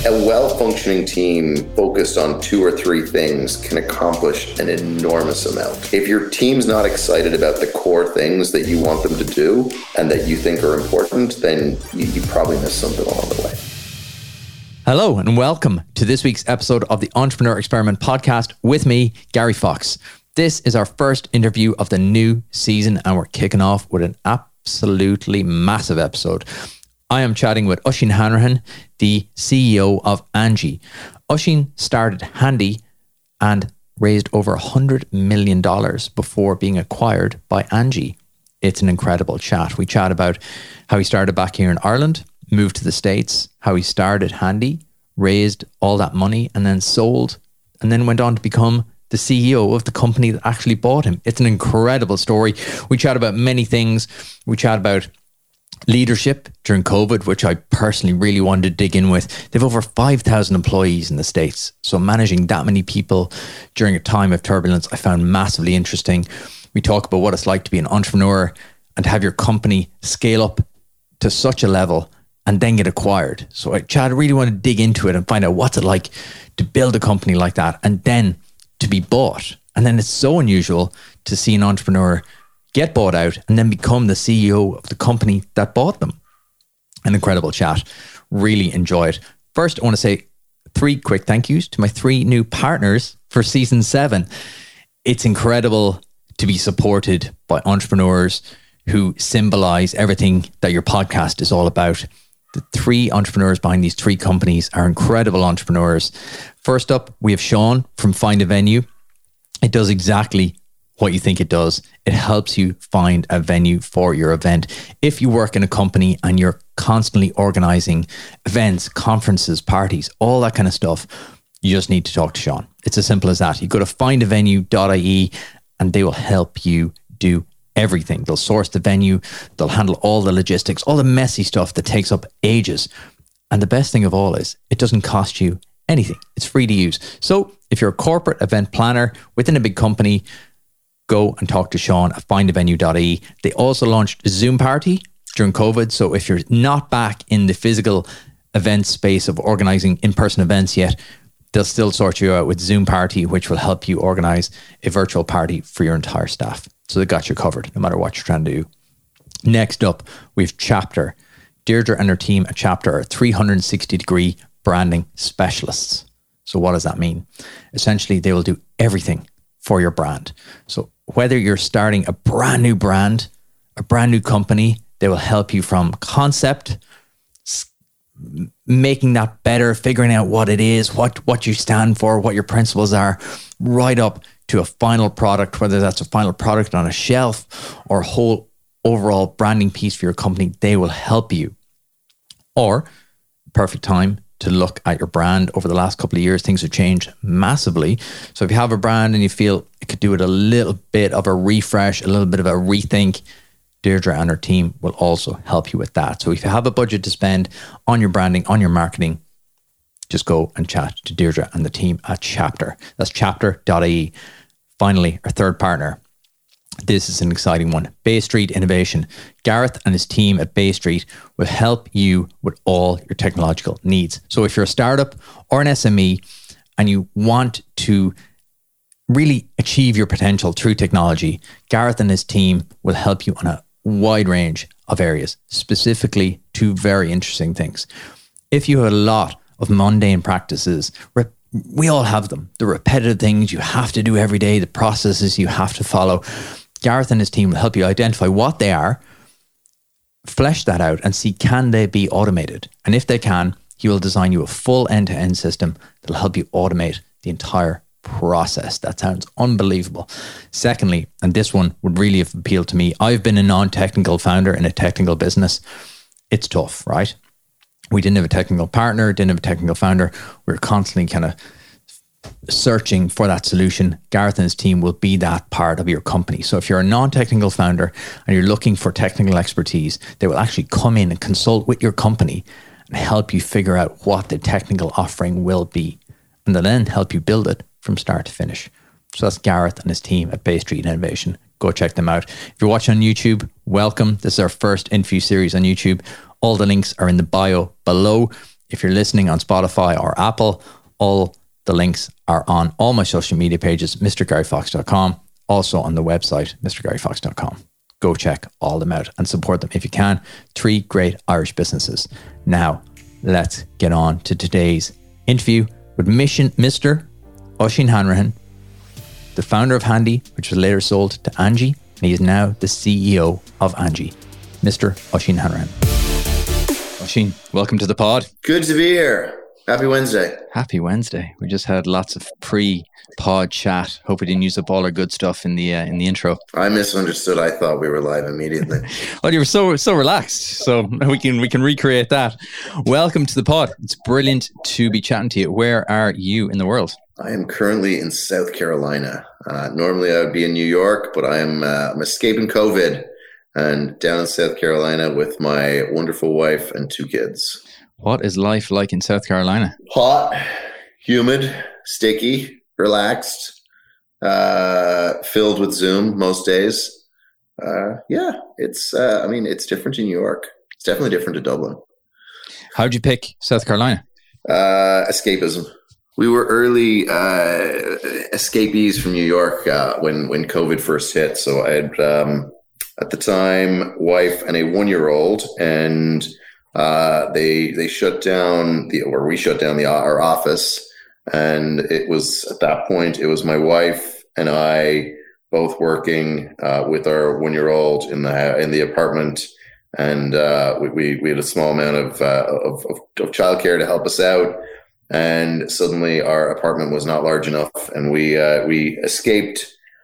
A well-functioning team focused on 2 or 3 things can accomplish an enormous amount. If your team's not excited about the core things that you want them to do and that you think are important, then you probably missed something along the way. Hello and welcome to this week's episode of the Entrepreneur Experiment podcast with me, Gary Fox. This is our first interview of the new season and we're kicking off with an absolutely massive episode. I am chatting with Oisin Hanrahan, the CEO of Angie. Oisin started Handy and raised over $100 million before being acquired by Angie. It's an incredible chat. We chat about how he started back here in Ireland, moved to the States, how he started Handy, raised all that money and then sold, and then went on to become the CEO of the company that actually bought him. It's an incredible story. We chat about many things. We chat about leadership during COVID, which I personally really wanted to dig in with. They've over 5,000 employees in the States. So managing that many people during a time of turbulence, I found massively interesting. We talk about what it's like to be an entrepreneur and have your company scale up to such a level and then get acquired. So Chad, I really want to dig into it and find out what's it like to build a company like that and then to be bought. And then it's so unusual to see an entrepreneur get bought out and then become the CEO of the company that bought them. An incredible chat. Really enjoy it. First, I want to say 3 quick thank yous to my 3 new partners for season 7. It's incredible to be supported by entrepreneurs who symbolize everything that your podcast is all about. The 3 entrepreneurs behind these 3 companies are incredible entrepreneurs. First up, we have Sean from Find a Venue. It does exactly what you think it does. It helps you find a venue for your event. If you work in a company and you're constantly organizing events, conferences, parties, all that kind of stuff, you just need to talk to Sean. It's as simple as that. You go to findavenue.ie and they will help you do everything. They'll source the venue. They'll handle all the logistics, all the messy stuff that takes up ages. And the best thing of all is it doesn't cost you anything. It's free to use. So if you're a corporate event planner within a big company, go and talk to Sean at findavenue.ie. They also launched Zoom Party during COVID. So if you're not back in the physical event space of organizing in-person events yet, they'll still sort you out with Zoom Party, which will help you organize a virtual party for your entire staff. So they got you covered no matter what you're trying to do. Next up, we have Chapter. Deirdre and her team at Chapter are 360-degree branding specialists. So what does that mean? Essentially, they will do everything for your brand. So whether you're starting a brand new brand, a brand new company, they will help you from concept, making that better, figuring out what it is, what you stand for, what your principles are, right up to a final product, whether that's a final product on a shelf or a whole overall branding piece for your company. They will help you. Or, perfect time to look at your brand. Over the last couple of years, things have changed massively. So if you have a brand and you feel it could do with a little bit of a refresh, a little bit of a rethink, Deirdre and her team will also help you with that. So if you have a budget to spend on your branding, on your marketing, just go and chat to Deirdre and the team at Chapter. That's chapter.ie. Finally, our third partner. This is an exciting one. Bay Street Innovation. Gareth and his team at Bay Street will help you with all your technological needs. So if you're a startup or an SME and you want to really achieve your potential through technology, Gareth and his team will help you on a wide range of areas, specifically 2 very interesting things. If you have a lot of mundane practices, we all have them. The repetitive things you have to do every day, the processes you have to follow. Gareth and his team will help you identify what they are, flesh that out and see, can they be automated? And if they can, he will design you a full end-to-end system that'll help you automate the entire process. That sounds unbelievable. Secondly, and this one would really have appealed to me, I've been a non-technical founder in a technical business. It's tough, right? We didn't have a technical partner, didn't have a technical founder. We were constantly kind of searching for that solution. Gareth and his team will be that part of your company. So if you're a non-technical founder and you're looking for technical expertise, they will actually come in and consult with your company and help you figure out what the technical offering will be. And they'll then help you build it from start to finish. So that's Gareth and his team at Bay Street Innovation. Go check them out. If you're watching on YouTube, welcome. This is our first interview series on YouTube. All the links are in the bio below. If you're listening on Spotify or Apple, all the links are on all my social media pages, mrgaryfox.com, also on the website, mrgaryfox.com. Go check all them out and support them if you can. 3 great Irish businesses. Now, let's get on to today's interview with Mr. Oisín Hanrahan, the founder of Handy, which was later sold to Angi, and he is now the CEO of Angi, Mr. Oisín Hanrahan. Oisín, welcome to the pod. Good to be here. Happy Wednesday. Happy Wednesday. We just had lots of pre-pod chat. Hope we didn't use up all our good stuff in the intro. I misunderstood. I thought we were live immediately. Oh, you were so relaxed. So we can recreate that. Welcome to the pod. It's brilliant to be chatting to you. Where are you in the world? I am currently in South Carolina. Normally I would be in New York, but I'm escaping COVID and down in South Carolina with my wonderful wife and 2 kids. What is life like in South Carolina? Hot, humid, sticky, relaxed, filled with Zoom most days. It's different in New York. It's definitely different to Dublin. How'd you pick South Carolina? Escapism. We were early escapees from New York when COVID first hit. So I had, at the time, wife and a 1-year-old, and they shut down we shut down our office, and it was at that point it was my wife and I both working with our 1-year-old in the apartment, and we had a small amount of childcare to help us out, and suddenly our apartment was not large enough, and we escaped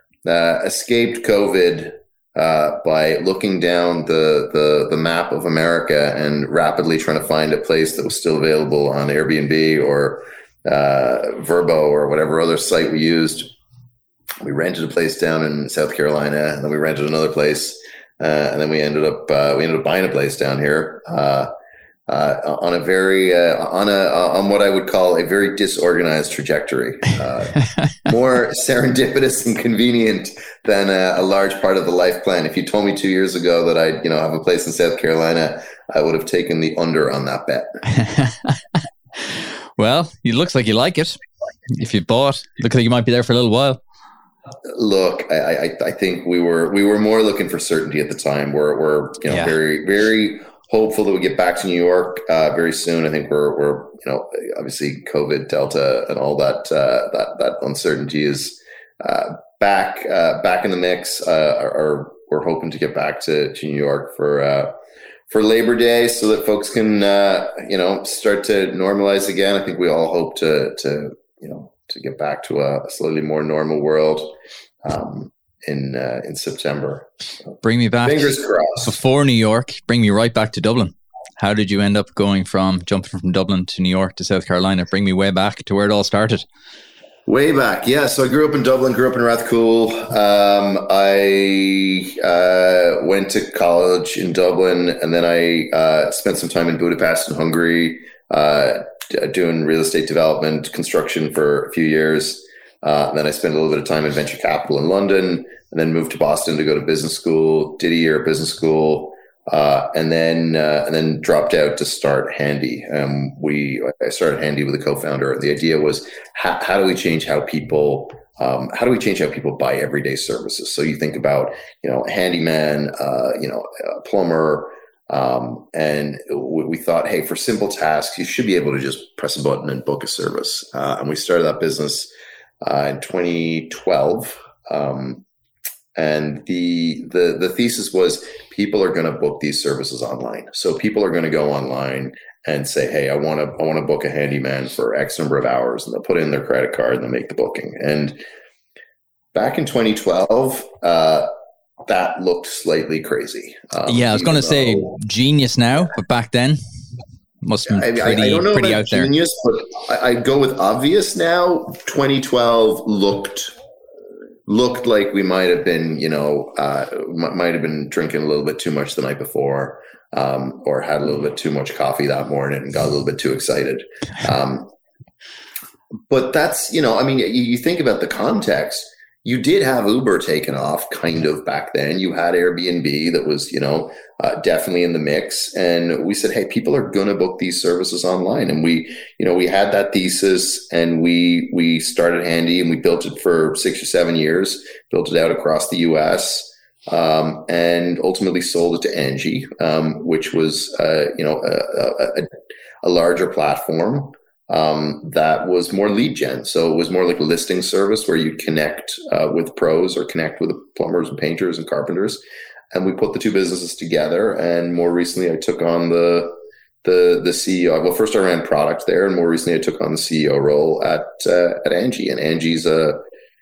COVID. By looking down the map of America and rapidly trying to find a place that was still available on Airbnb or Vrbo or whatever other site we used. We rented a place down in South Carolina, and then we rented another place, and then we ended up buying a place down here on a very on what I would call a very disorganized trajectory, more serendipitous and convenient than a large part of the life plan. If you told me 2 years ago that I'd have a place in South Carolina, I would have taken the under on that bet. Well, it looks like you like it. If you bought, looks like you might be there for a little while. Look, I think we were more looking for certainty at the time. We're very, very hopeful that we get back to New York very soon. I think we're obviously COVID, Delta, and all that uncertainty is back in the mix. We're hoping to get back to New York for Labor Day, so that folks can start to normalize again. I think we all hope to get back to a slightly more normal world in September. So, bring me back. Fingers crossed. Before New York, bring me right back to Dublin. How did you end up jumping from Dublin to New York to South Carolina? Bring me way back to where it all started. Way back, yeah. So I grew up in Dublin, grew up in Rathcoole. I went to college in Dublin, and then I spent some time in Budapest in Hungary, doing real estate development, construction for a few years. Then I spent a little bit of time in venture capital in London, and then moved to Boston to go to business school, did a year at business school, and then dropped out to start Handy. I started Handy with a co-founder, and the idea was how do we change how people buy everyday services? So you think about a handyman, a plumber, and we thought, hey, for simple tasks, you should be able to just press a button and book a service. And we started that business in 2012. And the thesis was people are going to book these services online. So people are going to go online and say, hey, I want to book a handyman for X number of hours, and they'll put in their credit card and they'll make the booking. And back in 2012, that looked slightly crazy. I was going to say genius now, but back then must have been pretty out there. Genius, but I'd go with obvious now. 2012 looked like we might have been, drinking a little bit too much the night before, or had a little bit too much coffee that morning and got a little bit too excited. But that's, you think about the context. you did have Uber taken off kind of back then. You had Airbnb that was, definitely in the mix. And we said, hey, people are going to book these services online. And we had that thesis, and we started Handy, and we built it for 6 or 7 years, built it out across the US, and ultimately sold it to Angie, which was, a larger platform that was more lead gen. So it was more like a listing service where you connect with pros or connect with plumbers and painters and carpenters. And we put the two businesses together. And more recently, I took on the CEO. Well, first I ran product there, and more recently I took on the CEO role at Angie. And Angie's a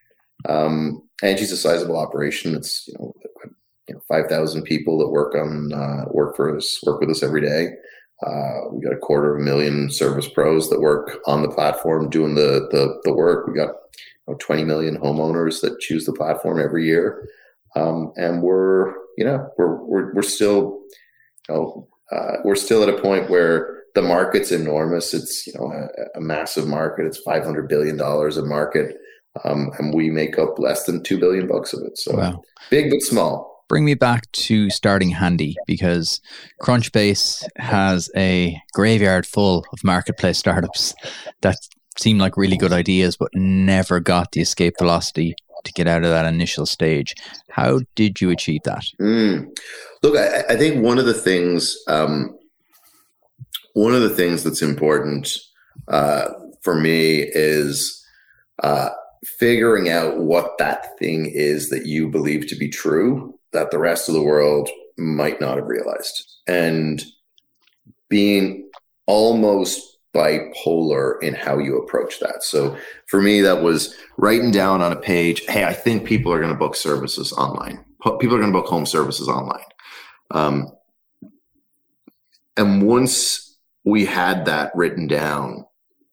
sizable operation. It's 5,000 people that work with us every day. We got 250,000 service pros that work on the platform doing the work. We got 20 million homeowners that choose the platform every year, and we're still at a point where the market's enormous. It's a massive market. It's $500 billion a market, and we make up less than $2 billion of it. So wow. Big but small. Bring me back to starting Handy, because Crunchbase has a graveyard full of marketplace startups that seem like really good ideas, but never got the escape velocity to get out of that initial stage. How did you achieve that? Look, I think one of the things that's important for me is figuring out what that thing is that you believe to be true that the rest of the world might not have realized, and being almost bipolar in how you approach that. So for me, that was writing down on a page, hey, I think people are going to book services online. People are going to book home services online. And once we had that written down,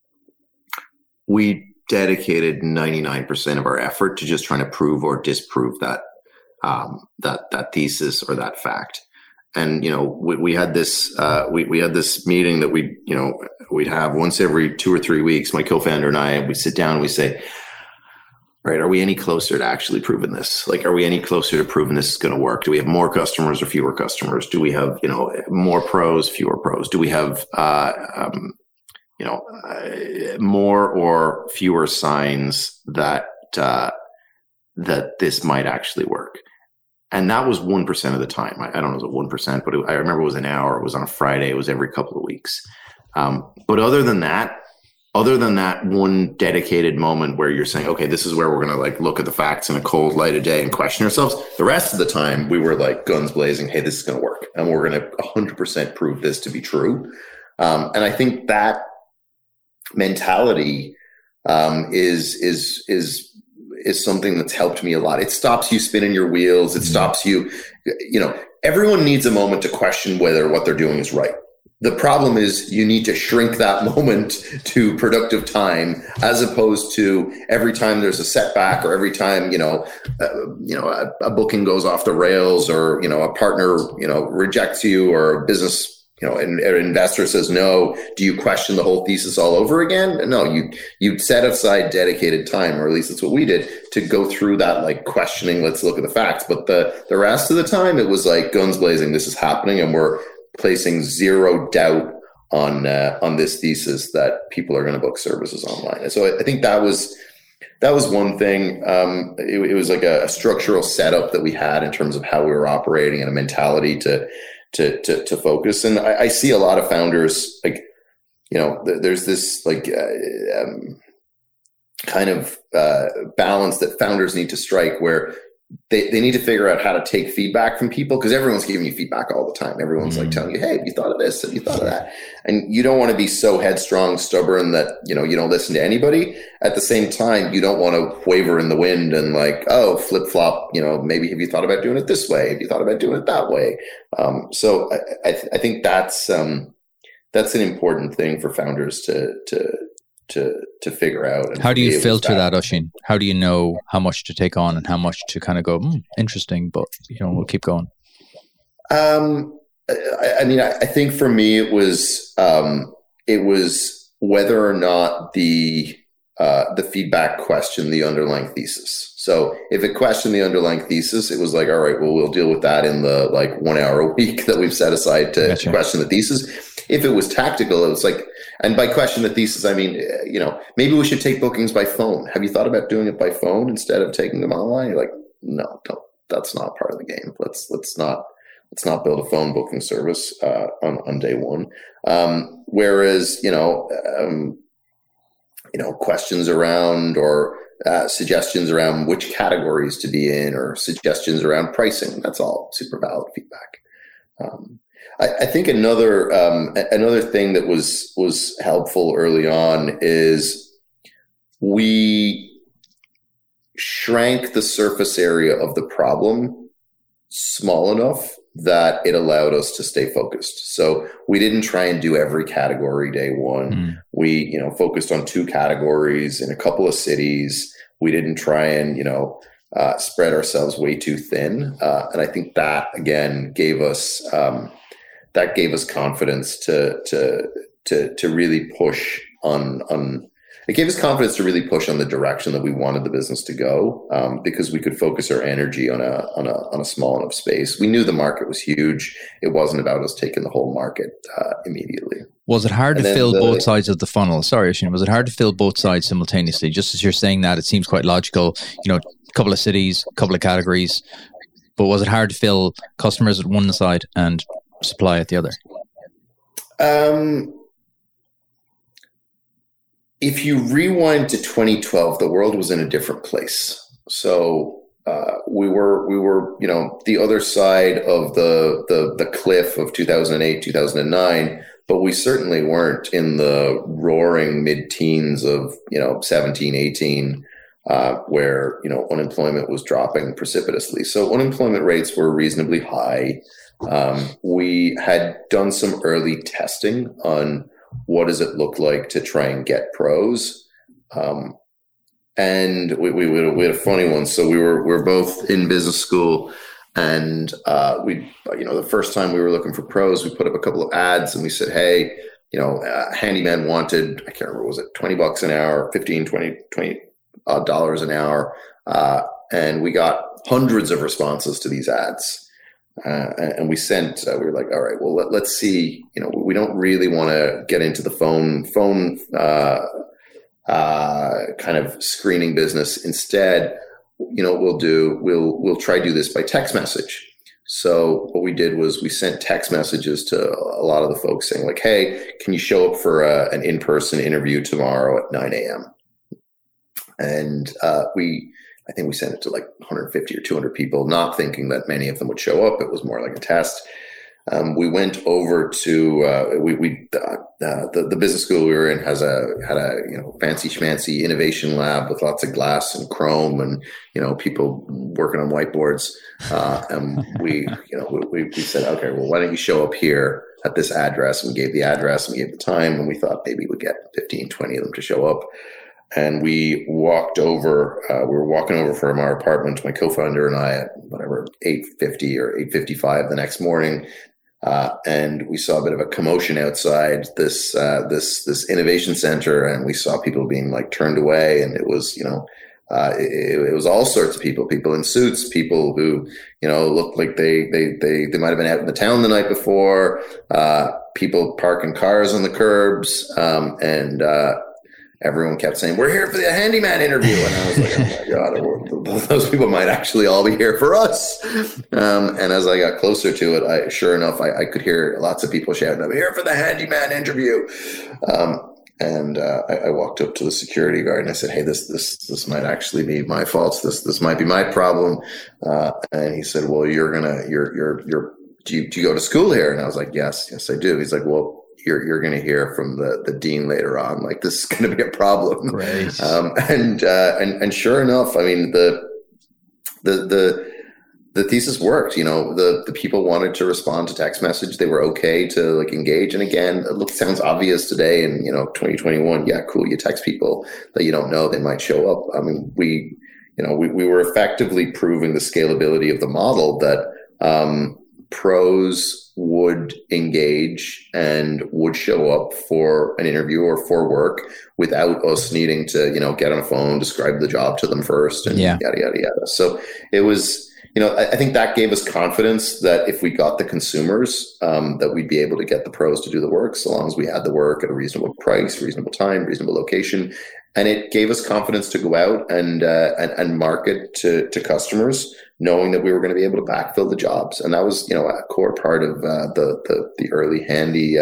we dedicated 99% of our effort to just trying to prove or disprove that thesis or that fact. And we had this meeting that we'd have once every 2 or 3 weeks. My co-founder and I, we sit down and we say, right, are we any closer to actually proving this? Like, are we any closer to proving this is going to work? Do we have more customers or fewer customers? Do we have more pros, fewer pros? Do we have more or fewer signs that this might actually work? And that was 1% of the time. I don't know, was it 1%, but I remember it was an hour. It was on a Friday. It was every couple of weeks. But other than that one dedicated moment where you're saying, okay, this is where we're going to look at the facts in a cold light of day and question ourselves. The rest of the time we were guns blazing. Hey, this is going to work. And we're going to 100% prove this to be true. And I think that mentality is something that's helped me a lot. It stops you spinning your wheels. It stops you, everyone needs a moment to question whether what they're doing is right. The problem is you need to shrink that moment to productive time, as opposed to every time there's a setback, or every time, a booking goes off the rails, or, a partner, rejects you, or a business, an investor says no, do you question the whole thesis all over again? No, you set aside dedicated time, or at least that's what we did, to go through that, questioning, let's look at the facts. But the rest of the time it was guns blazing, this is happening, and we're placing zero doubt on this thesis that people are going to book services online. And so I think that was one thing. It was like a structural setup that we had in terms of how we were operating, and a mentality to focus. And I see a lot of founders, there's this kind of balance that founders need to strike, where they need to figure out how to take feedback from people, because everyone's giving you feedback all the time. Everyone's telling you, hey, have you thought of this? Have you thought of that? And you don't want to be so headstrong, stubborn that, you don't listen to anybody. At the same time, you don't want to waver in the wind and flip flop, maybe have you thought about doing it this way? Have you thought about doing it that way? So I think that's an important thing for founders to figure out. How do you filter that, Oisín? How do you know how much to take on and how much to kind of go, interesting, but we'll keep going? I think for me it was whether or not the feedback questioned the underlying thesis. So if it questioned the underlying thesis, it was like, all right, well, we'll deal with that in the like 1 hour a week that we've set aside to question the thesis. If it was tactical, it was like, and by question the thesis, I mean, maybe we should take bookings by phone. Have you thought about doing it by phone instead of taking them online? You're like, no, don't. That's not part of the game. Let's not build a phone booking service on day one. Whereas questions around or suggestions around which categories to be in, or suggestions around pricing, that's all super valid feedback. I think another thing that was helpful early on is we shrank the surface area of the problem small enough that it allowed us to stay focused. So we didn't try and do every category day one. We, focused on 2 categories in a couple of cities. We didn't try and, spread ourselves way too thin. And I think that again gave us confidence to really push on. It gave us confidence to really push on the direction that we wanted the business to go, because we could focus our energy on a small enough space. We knew the market was huge. It wasn't about us taking the whole market immedially. Was it hard to fill both sides of the funnel? Sorry, Oisin, was it hard to fill both sides simultaneously? Just as you're saying that, it seems quite logical. A couple of cities, a couple of categories, but was it hard to fill customers at one side and supply at the other? If you rewind to 2012, the world was in a different place. So we were, the other side of the cliff of 2008, 2009, but we certainly weren't in the roaring mid-teens of, 17, 18, where, unemployment was dropping precipitously. So unemployment rates were reasonably high. We had done some early testing on what does it look like to try and get pros? And we had a funny one. So we were both in business school, and the first time we were looking for pros, we put up a couple of ads and we said, hey, handyman wanted, I can't remember, was it $20 an hour, 15, 20 dollars an hour? And we got hundreds of responses to these ads. And we were like, all right, well, let's see, we don't really want to get into the phone kind of screening business. Instead, we'll try to do this by text message. So what we did was we sent text messages to a lot of the folks saying like, hey, can you show up for an in-person interview tomorrow at 9 a.m.? And I think we sent it to like 150 or 200 people, not thinking that many of them would show up. It was more like a test. We went over to the business school we were in had a fancy schmancy innovation lab with lots of glass and chrome and people working on whiteboards. And we said, okay, well, why don't you show up here at this address? And we gave the address and we gave the time, and we thought maybe we'd get 15, 20 of them to show up. And we walked over, we were walking over from our apartment, my co-founder and I, at whatever, 8:50 or 8:55 the next morning. And we saw a bit of a commotion outside this innovation center, and we saw people being like turned away. And it was, it was all sorts of people in suits, people who, looked like they might've been out in the town the night before, people parking cars on the curbs. And everyone kept saying, we're here for the handyman interview. And I was like, oh my God, those people might actually all be here for us. And as I got closer to it, sure enough, I could hear lots of people shouting, I'm here for the handyman interview. And I walked up to the security guard and I said, hey, this might actually be my fault. This might be my problem. And he said, well, do you go to school here? And I was like, yes, I do. He's like, well, you're going to hear from the dean later on. Like, this is going to be a problem. Great. And sure enough, I mean, the thesis worked. The people wanted to respond to text message. They were okay to like engage. And again, sounds obvious today in 2021. Yeah, cool. You text people that you don't know, they might show up. I mean, we were effectively proving the scalability of the model that pros would engage and would show up for an interview or for work without us needing to, get on a phone, describe the job to them first, and yada, yada, yada. So it was, I think that gave us confidence that if we got the consumers, that we'd be able to get the pros to do the work, so long as we had the work at a reasonable price, reasonable time, reasonable location. And it gave us confidence to go out and market to customers, knowing that we were going to be able to backfill the jobs. And that was, a core part of the early handy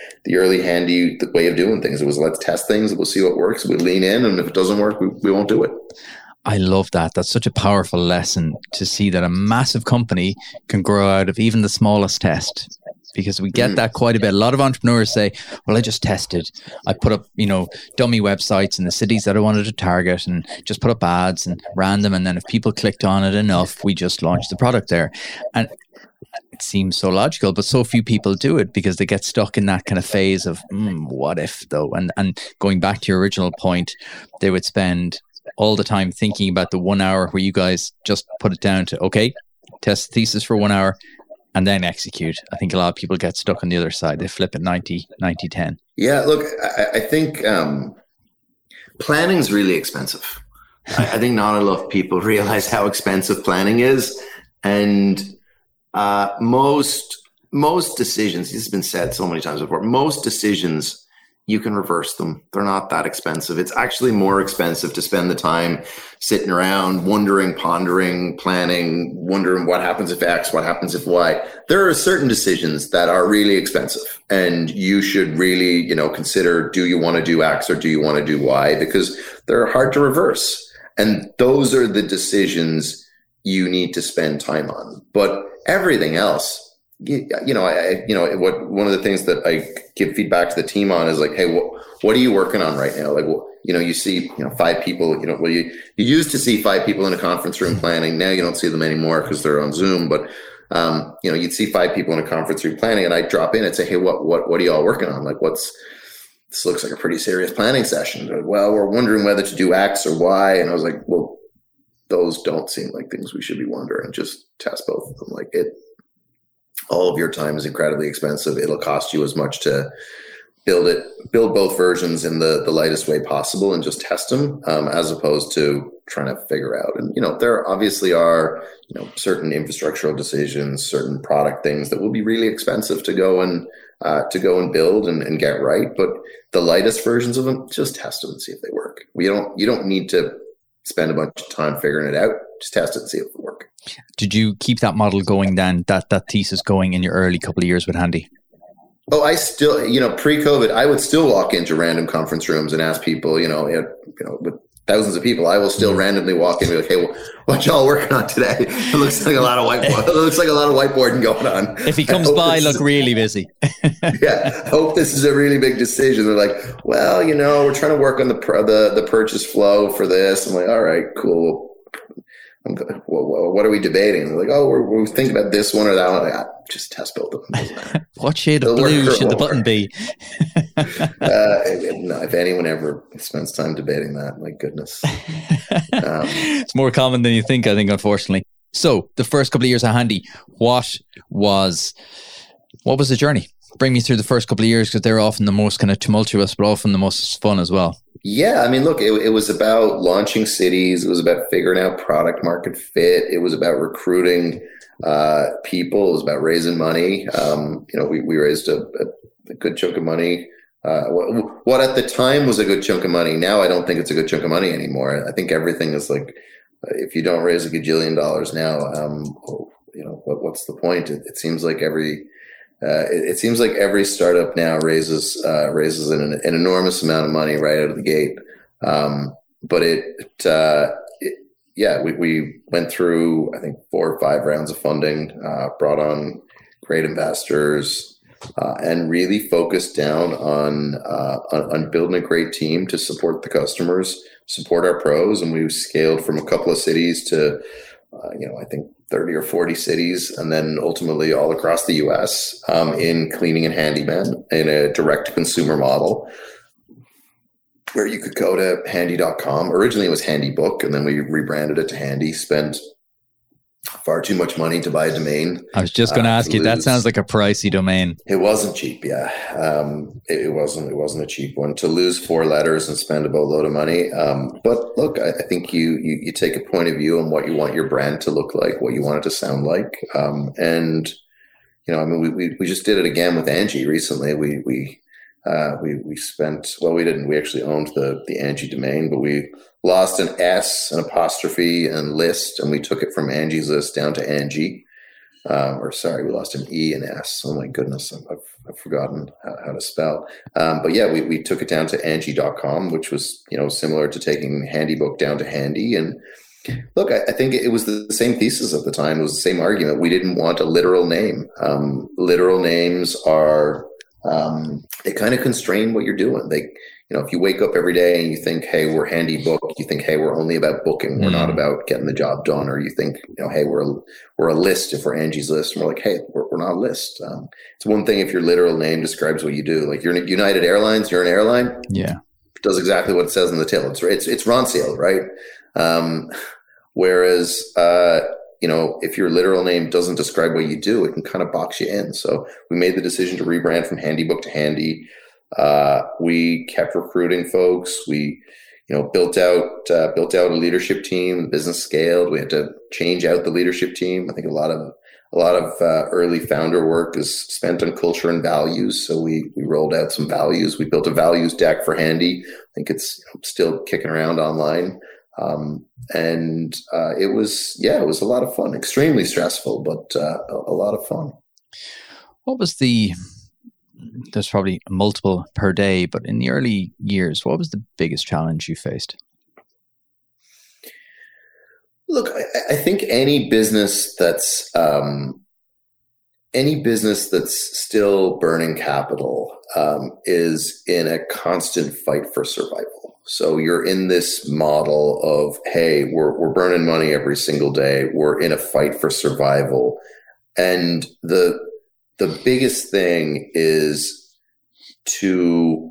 way of doing things. It was, let's test things, we'll see what works, we'll lean in, and if it doesn't work, we won't do it. I love that. That's such a powerful lesson to see that a massive company can grow out of even the smallest test. Because we get that quite a bit. A lot of entrepreneurs say, well, I just tested. I put up, dummy websites in the cities that I wanted to target and just put up ads and ran them. And then if people clicked on it enough, we just launched the product there. And it seems so logical, but so few people do it because they get stuck in that kind of phase of, what if though? And going back to your original point, they would spend all the time thinking about the 1 hour where you guys just put it down to, okay, test the thesis for 1 hour. And then execute. I think a lot of people get stuck on the other side. They flip it 90-10. Yeah, look, I think planning's really expensive. I think not enough people realize how expensive planning is. And most decisions, this has been said so many times before, most decisions, you can reverse them. They're not that expensive. It's actually more expensive to spend the time sitting around, wondering, pondering, planning, wondering what happens if X, what happens if Y. There are certain decisions that are really expensive, and you should really, consider, do you want to do X or do you want to do Y? Because they're hard to reverse. And those are the decisions you need to spend time on. But everything else, one of the things that I give feedback to the team on is like, hey, what are you working on right now? Like, you see, 5 people, you used to see 5 people in a conference room planning. Now you don't see them anymore because they're on Zoom. But, you'd see 5 people in a conference room planning, and I'd drop in and say, hey, what are you all working on? Like, this looks like a pretty serious planning session. Well, we're wondering whether to do X or Y. And I was like, well, those don't seem like things we should be wondering. Just test both of them. Like all of your time is incredibly expensive. It'll cost you as much to build both versions in the lightest way possible and just test them, as opposed to trying to figure out. And, there obviously are, certain infrastructural decisions, certain product things that will be really expensive to go and build and get right. But the lightest versions of them, just test them and see if they work. You don't need to spend a bunch of time figuring it out. Just test it and see if it works. Did you keep that model going then, that thesis going in your early couple of years with Handy? Oh, I still, pre-COVID, I would still walk into random conference rooms and ask people, with thousands of people, I will still randomly walk in and be like, hey, what y'all working on today? It looks like a lot of whiteboard. It looks like a lot of whiteboarding going on. If he comes by, look really busy. Yeah, I hope this is a really big decision. They're like, well, we're trying to work on the purchase flow for this. I'm like, all right, cool. What are we debating? They're like, oh, we're thinking about this one or that one. Like, just test both of them. What shade of blue should the button be? No, if anyone ever spends time debating that, my goodness. It's more common than you think, I think, unfortunately. So the first couple of years at Handy, what was the journey? Bring me through the first couple of years, because they're often the most kind of tumultuous, but often the most fun as well. Yeah, I mean, look, it was about launching cities. It was about figuring out product market fit. It was about recruiting people. It was about raising money. We raised a good chunk of money. What at the time was a good chunk of money. Now I don't think it's a good chunk of money anymore. I think everything is like, if you don't raise $1 gajillion now, what's the point? It seems like every startup now raises an enormous amount of money right out of the gate. But we went through, I think, 4 or 5 rounds of funding, brought on great investors, and really focused down on building a great team to support the customers, support our pros. And we scaled from a couple of cities to, I think 30 or 40 cities, and then ultimately all across the US, in cleaning and handyman in a direct to consumer model where you could go to handy.com. Originally it was Handybook, and then we rebranded it to Handy. Spent far too much money to buy a domain. I was just going to ask you, that sounds like a pricey domain. It wasn't cheap. Yeah. It wasn't a cheap one to lose 4 letters and spend a boatload of money. But look, I think you take a point of view on what you want your brand to look like, what you want it to sound like. And, we just did it again with Angie recently. We spent, we actually owned the Angie domain, but we lost an S, an apostrophe, and list, and we took it from Angie's List down to Angie. We lost an E and S. Oh my goodness, I've forgotten how to spell. But yeah, we took it down to Angie.com, which was, similar to taking Handybook down to Handy. And look, I think it was the same thesis at the time. It was the same argument. We didn't want a literal name. Literal names are, they kind of constrain what you're doing. If you wake up every day and you think, hey, we're Handybook, you think, hey, we're only about booking. We're not about getting the job done. Or you think, hey, we're a list if we're Angie's List. And we're like, hey, we're not a list. It's one thing if your literal name describes what you do. Like you're United Airlines, you're an airline. Yeah. It does exactly what it says in the tail. It's Ronseal, right? Whereas, if your literal name doesn't describe what you do, it can kind of box you in. So we made the decision to rebrand from Handybook to Handy. We kept recruiting folks. We, built out a leadership team. The business scaled. We had to change out the leadership team. I think a lot of early founder work is spent on culture and values. So we rolled out some values. We built a values deck for Handy. I think it's still kicking around online. It was a lot of fun, extremely stressful, but a lot of fun. What was there's probably multiple per day, but in the early years, what was the biggest challenge you faced? Look, I think any business that's still burning capital is in a constant fight for survival. So you're in this model of, hey, we're burning money every single day. We're in a fight for survival. And the biggest thing is to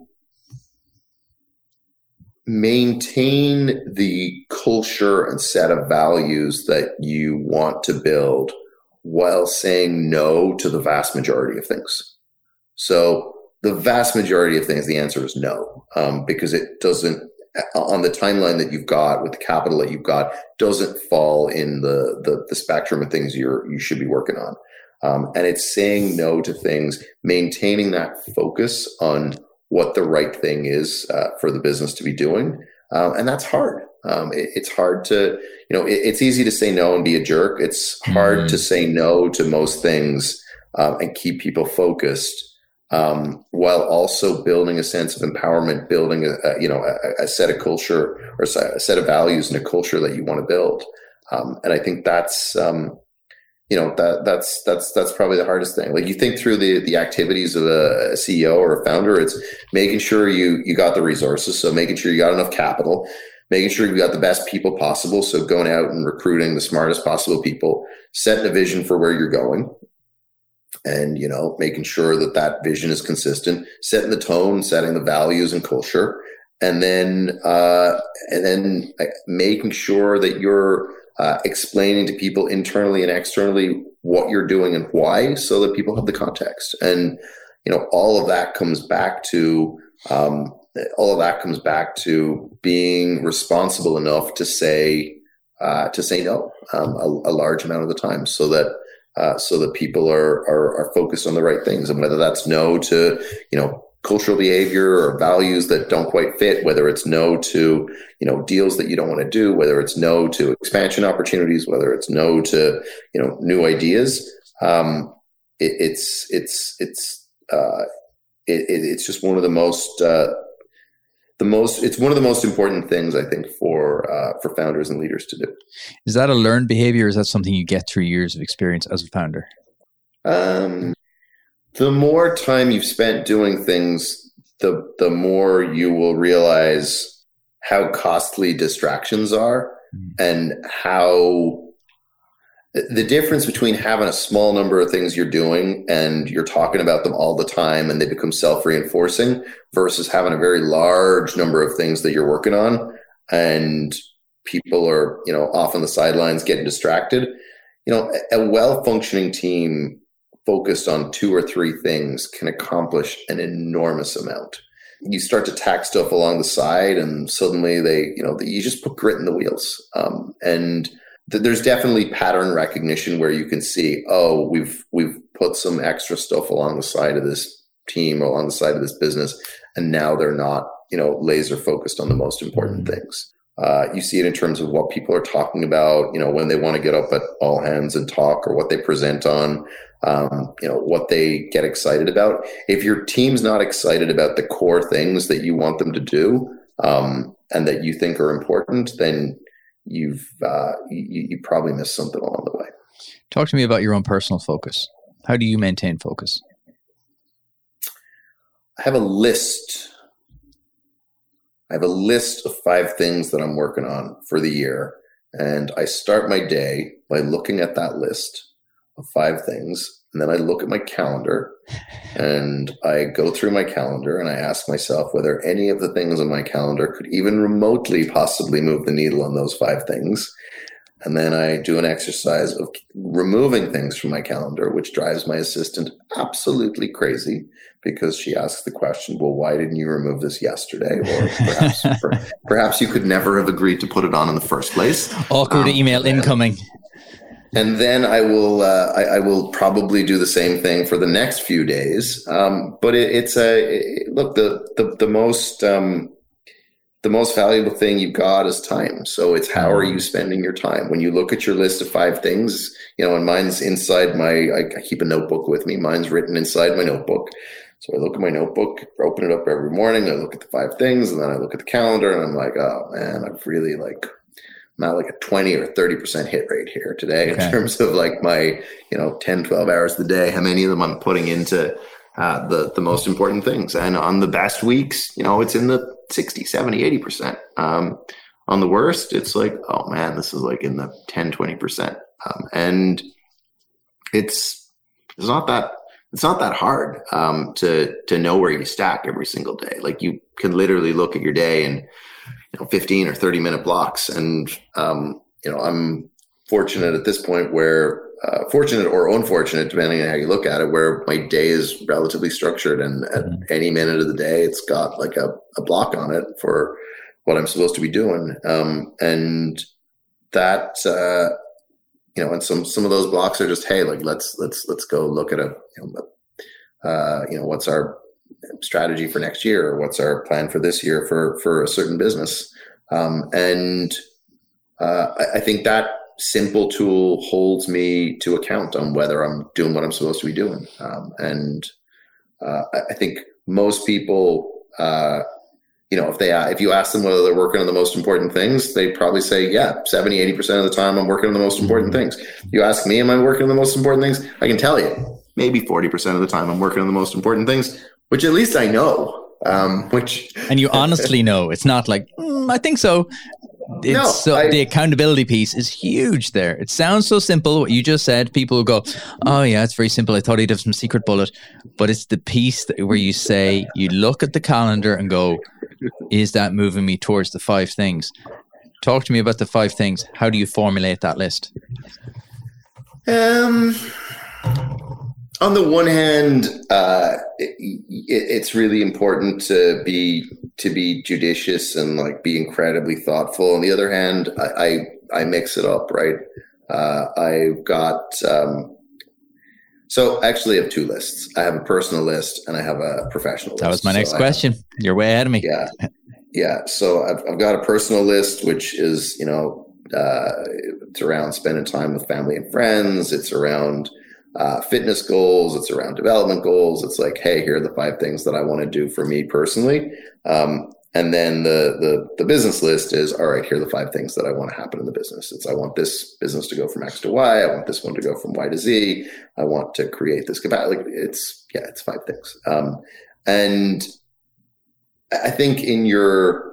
maintain the culture and set of values that you want to build while saying no to the vast majority of things. So the vast majority of things, the answer is no, because it doesn't, on the timeline that you've got with the capital that you've got, doesn't fall in the spectrum of things you should be working on. And it's saying no to things, maintaining that focus on what the right thing is for the business to be doing. And that's hard. It's hard to, it's easy to say no and be a jerk. It's hard to say no to most things and keep people focused while also building a sense of empowerment, building a set of culture or a set of values and a culture that you want to build. And I think that's that's probably the hardest thing. Like you think through the activities of a CEO or a founder, it's making sure you got the resources. So making sure you got enough capital, making sure you got the best people possible. So going out and recruiting the smartest possible people, setting a vision for where you're going, and, making sure that vision is consistent, setting the tone, setting the values and culture, and then making sure that you're explaining to people internally and externally what you're doing and why, so that people have the context. And all of that comes back to being responsible enough to say no a large amount of the time, so that people are focused on the right things. And whether that's no to cultural behavior or values that don't quite fit, whether it's no to, deals that you don't want to do, whether it's no to expansion opportunities, whether it's no to, new ideas. It's just one of the most, it's one of the most important things, I think, for founders and leaders to do. Is that a learned behavior? Or is that something you get through years of experience as a founder? The more time you've spent doing things, the more you will realize how costly distractions are, and how the difference between having a small number of things you're doing and you're talking about them all the time and they become self-reinforcing, versus having a very large number of things that you're working on and people are, off on the sidelines getting distracted. a well-functioning team focused on two or three things can accomplish an enormous amount. You start to tack stuff along the side, and suddenly you just put grit in the wheels. There's definitely pattern recognition where you can see, oh, we've put some extra stuff along the side of this team, along the side of this business, and now they're not, laser focused on the most important things. You see it in terms of what people are talking about, when they want to get up at all hands and talk, or what they present on, what they get excited about. If your team's not excited about the core things that you want them to do, and that you think are important, then you probably missed something along the way. Talk to me about your own personal focus. How do you maintain focus? I have a list. Of 5 things that I'm working on for the year. And I start my day by looking at that list of 5 things. And then I look at my calendar and I go through my calendar and I ask myself whether any of the things on my calendar could even remotely possibly move the needle on those 5 things. And then I do an exercise of removing things from my calendar, which drives my assistant absolutely crazy, because she asks the question, well, why didn't you remove this yesterday? Or perhaps you could never have agreed to put it on in the first place. Awkward email incoming. And then I will probably do the same thing for the next few days. But the most valuable thing you've got is time. So it's how are you spending your time? When you look at your list of 5 things, and mine's inside I keep a notebook with me. Mine's written inside my notebook. So I look at my notebook, open it up every morning. I look at the 5 things, and then I look at the calendar, and I'm like, oh man, I've really I'm at a 20 or 30% hit rate here today in terms of my, 10, 12 hours of the day, how many of them I'm putting into the most important things. And on the best weeks, it's in the 60, 70, 80%. On the worst, it's oh man, this is in the 10, 20%. And it's not that hard to know where you stack every single day. You can literally look at your day and 15 or 30 minute blocks. And, I'm fortunate at this point where, fortunate or unfortunate, depending on how you look at it, where my day is relatively structured, and at any minute of the day, it's got a block on it for what I'm supposed to be doing. And that, and some of those blocks are just, hey, let's go look at what's our strategy for next year, or what's our plan for this year for a certain business. I think that simple tool holds me to account on whether I'm doing what I'm supposed to be doing. I think most people, if you ask them whether they're working on the most important things, they probably say, yeah, 70, 80% of the time I'm working on the most important things. You ask me, am I working on the most important things? I can tell you, maybe 40% of the time I'm working on the most important things, which at least I know. And you honestly know. It's not I think so. The accountability piece is huge there. It sounds so simple, what you just said. People will go, oh yeah, it's very simple. I thought he'd have some secret bullet. But it's the piece where you say, you look at the calendar and go, is that moving me towards the 5 things? Talk to me about the 5 things. How do you formulate that list? On the one hand, it's really important to be judicious and be incredibly thoughtful. On the other hand, I mix it up, right? I've got so actually I have 2 lists. I have a personal list and I have a professional list. That was my next question. You're way ahead of me. Yeah. So I've got a personal list, which is it's around spending time with family and friends. It's around fitness goals. It's around development goals. It's hey, here are the 5 things that I want to do for me personally. And then the business list is, all right, here are the 5 things that I want to happen in the business. It's, I want this business to go from X to Y. I want this one to go from Y to Z. I want to create this capacity. It's 5 things. And I think in your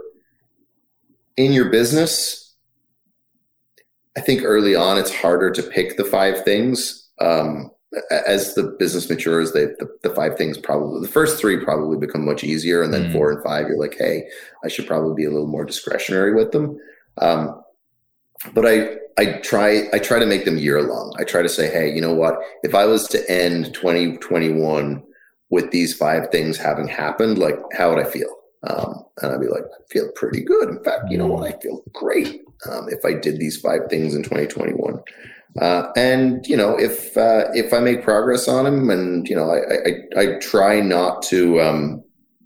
business, I think early on, it's harder to pick the 5 things. As the business matures, the 5 things the first 3 probably become much easier. And then 4 and 5, you're hey, I should probably be a little more discretionary with them. but I try to make them year long. I try to say, hey, you know what? If I was to end 2021 with these 5 things having happened, like, how would I feel? And I'd be like, I feel pretty good. In fact, you know what? I feel great if I did these 5 things in 2021. And if I make progress on them, and I try not to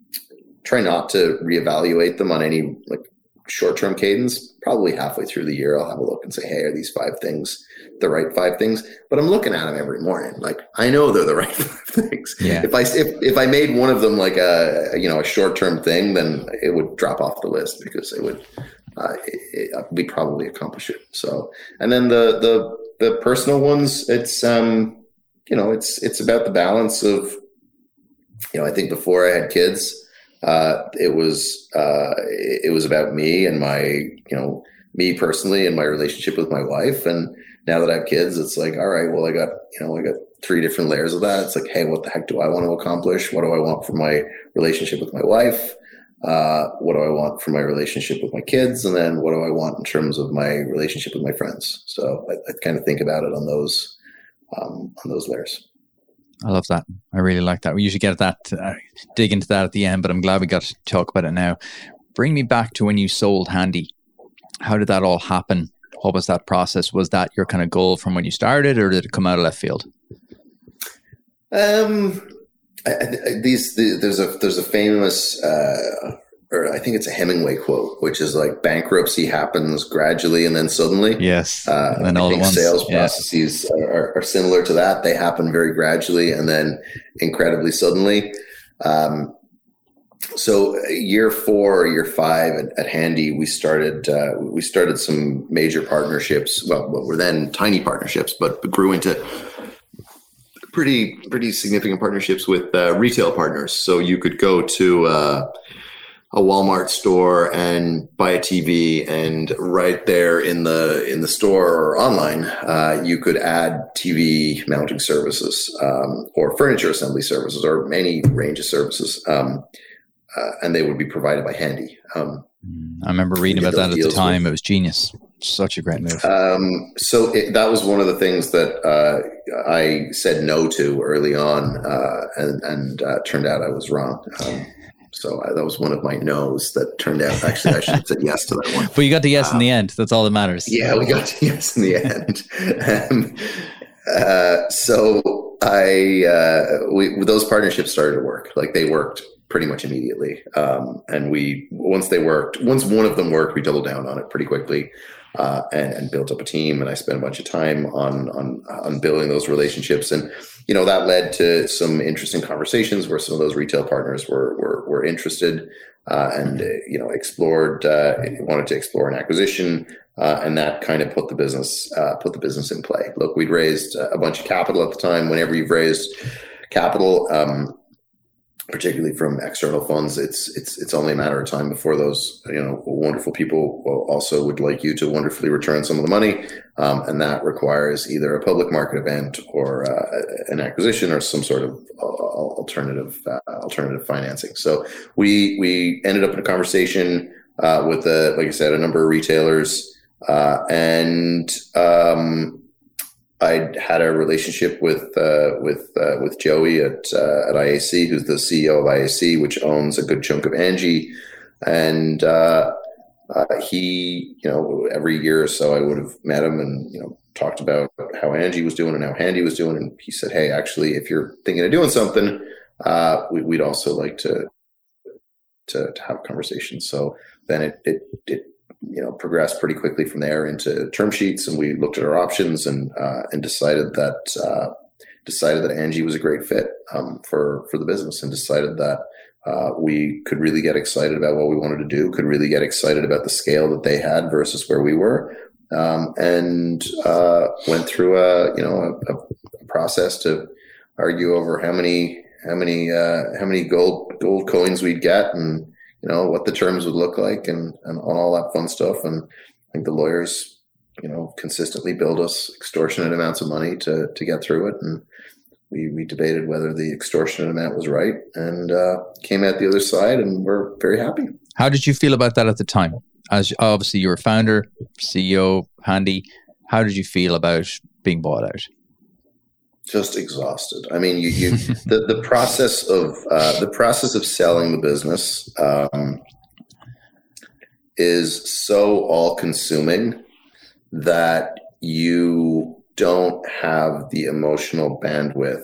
reevaluate them on any like short-term cadence. Probably halfway through the year, I'll have a look and say, hey, are these 5 things the right 5 things? But I'm looking at them every morning. Like, I know they're the right 5 things. Yeah. If I made one of them like a short-term thing, then it would drop off the list because it would we'd probably accomplish it. So, and then the personal ones, it's it's about the balance of, I think before I had kids, it was about me and my, me personally and my relationship with my wife. And now that I have kids, it's like, all right, well, I got 3 different layers of that. It's like, hey, what the heck do I want to accomplish? What do I want for my relationship with my wife? What do I want for my relationship with my kids? And then what do I want in terms of my relationship with my friends? So I kind of think about it on those layers. I love that. I really like that. We usually get that, dig into that at the end, but I'm glad we got to talk about it now. Bring me back to when you sold Handy. How did that all happen? What was that process? Was that your kind of goal from when you started, or did it come out of left field? There's a famous, or I think it's a Hemingway quote, which is like, bankruptcy happens gradually and then suddenly. Yes. And all I think at once. Sales processes are similar to that. They happen very gradually and then incredibly suddenly. So year 4 or year 5 at Handy, we started some major partnerships. Well, what were then tiny partnerships, but grew into pretty significant partnerships with retail partners. So you could go to a Walmart store and buy a TV, and right there in the store or online, you could add TV mounting services or furniture assembly services or any range of services. And they would be provided by Handy. I remember reading about that at the time. It was genius. Such a great move. So that was one of the things that I said no to early on, and turned out I was wrong. So that was one of my no's that turned out, actually, I should have said yes to that one. But you got the yes in the end. That's all that matters. Yeah, we got the yes in the end. So those partnerships started to work. Like, they worked pretty much immediately. And once one of them worked, we doubled down on it pretty quickly, and built up a team. And I spent a bunch of time on building those relationships. And, that led to some interesting conversations where some of those retail partners were interested, and wanted to explore an acquisition. And that kind of put the business in play. Look, we'd raised a bunch of capital at the time. Whenever you've raised capital, particularly from external funds, it's only a matter of time before those wonderful people also would like you to wonderfully return some of the money, and that requires either a public market event or an acquisition or some sort of alternative financing. So we ended up in a conversation with like I said, a number of retailers, and I had a relationship with Joey at IAC, who's the CEO of IAC, which owns a good chunk of Angie. And he, every year or so I would have met him and, talked about how Angie was doing and how Handy was doing. And he said, hey, actually, if you're thinking of doing something, we'd also like to have conversations. So then it progressed pretty quickly from there into term sheets, and we looked at our options and decided that Angie was a great fit for the business, and decided that we could really get excited about what we wanted to do, could really get excited about the scale that they had versus where we were, and went through a process to argue over how many gold coins we'd get, and what the terms would look like, and all that fun stuff. And I think the lawyers, consistently billed us extortionate amounts of money to get through it. And we debated whether the extortionate amount was right, and came out the other side, and we're very happy. How did you feel about that at the time? as obviously you're a founder, CEO, Handy, how did you feel about being bought out? Just exhausted. I mean, the process of selling the business is so all-consuming that you don't have the emotional bandwidth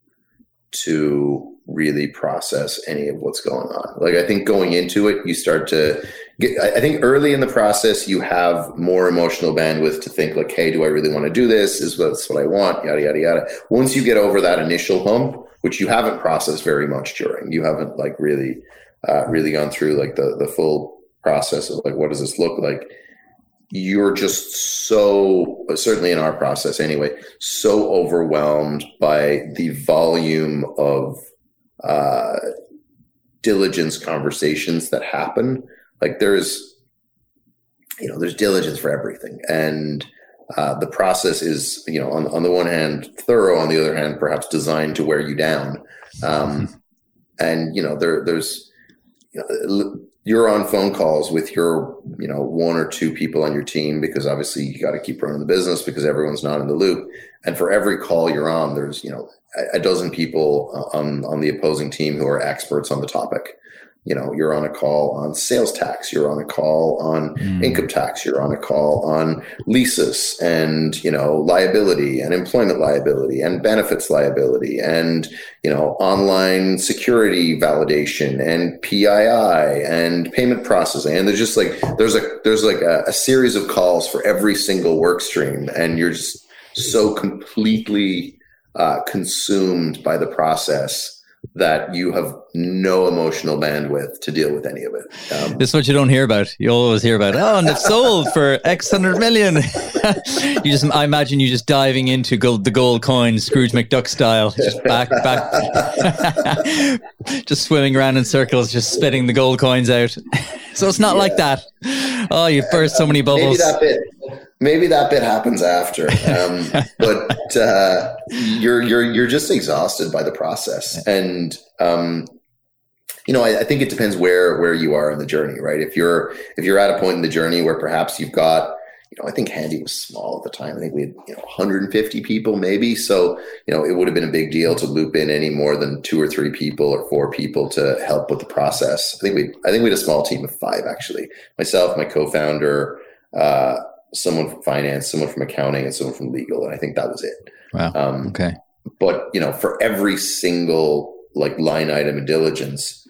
to really process any of what's going on. Like, I think going into it, you start to get, I think early in the process, you have more emotional bandwidth to think like, hey, do I really want to do this? Is this what I want? Yada, yada, yada. Once you get over that initial hump, which you haven't processed very much during, you haven't like really gone through like the full process of like, what does this look like? You're just so, certainly in our process anyway, so overwhelmed by the volume of diligence conversations that happen. Like there's diligence for everything. And the process is, on the one hand, thorough, on the other hand, perhaps designed to wear you down. And, there's, you're on phone calls with your, one or two people on your team, because obviously you got to keep running the business because everyone's not in the loop. And for every call you're on, there's, a dozen people on the opposing team who are experts on the topic. You're on a call on sales tax, you're on a call on income tax, you're on a call on leases and, liability and employment liability and benefits liability and, online security validation and PII and payment processing. And there's just like, there's a series of calls for every single work stream. And you're just so completely consumed by the process that you have no emotional bandwidth to deal with any of it. This is what you don't hear about. You always hear about, and it's sold for X 100 million. I imagine you just diving into the gold coins, Scrooge McDuck style, just back, just swimming around in circles, just spitting the gold coins out. So it's not like that. Oh, you burst so many bubbles. Maybe that bit happens after, but you're just exhausted by the process, and I think it depends where you are in the journey, right? If you're at a point in the journey where perhaps you've got, I think Handy was small at the time. I think we had 150 people maybe, so it would have been a big deal to loop in any more than 2 or 3 people or 4 people to help with the process. I think we had a small team of 5 actually. Myself, my co-founder. Someone from finance, someone from accounting, and someone from legal. And I think that was it. Wow. Okay. But, for every single like line item in diligence,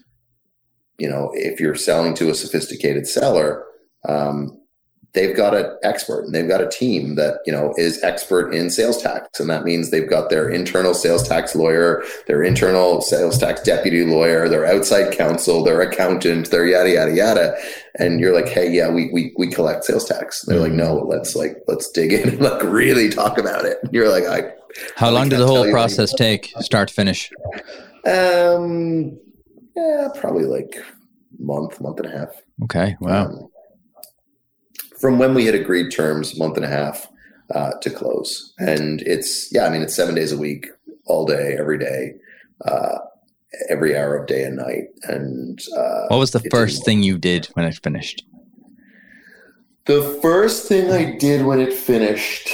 if you're selling to a sophisticated seller, they've got an expert and they've got a team that, is expert in sales tax. And that means they've got their internal sales tax lawyer, their internal sales tax deputy lawyer, their outside counsel, their accountant, their yada, yada, yada. And you're like, hey, yeah, we collect sales tax. And they're like, no, let's dig in and like really talk about it. And you're like, how long did the whole process take, start to finish? Yeah, probably like month and a half. Okay. Wow. From when we had agreed terms, month and a half to close. And it's 7 days a week, all day, every day, every hour of day and night. And what was the first thing you did when it finished? The first thing I did when it finished,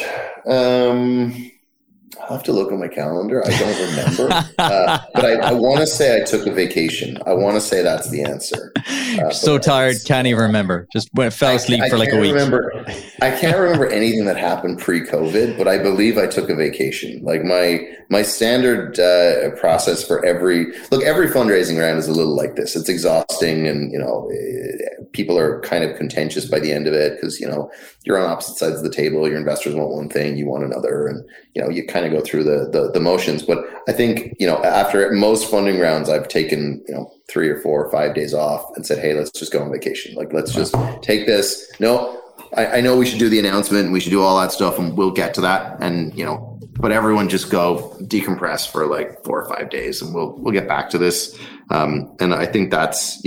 I'll have to look at my calendar. I don't remember. But I want to say I took a vacation. I want to say that's the answer. So tired, can't even remember. Just fell asleep for like a week. I can't remember anything that happened pre-COVID, but I believe I took a vacation. Like my standard process for every fundraising round is a little like this. It's exhausting, and people are kind of contentious by the end of it because you're on opposite sides of the table. Your investors want one thing, you want another, and you kind of go through the motions. But I think after most funding rounds, I've taken 3 or 4 or 5 days off and said, hey, let's just go on vacation. Like, let's just take this. No, I know we should do the announcement and we should do all that stuff, and we'll get to that. And but everyone just go decompress for like 4 or 5 days, and we'll get back to this. And I think that's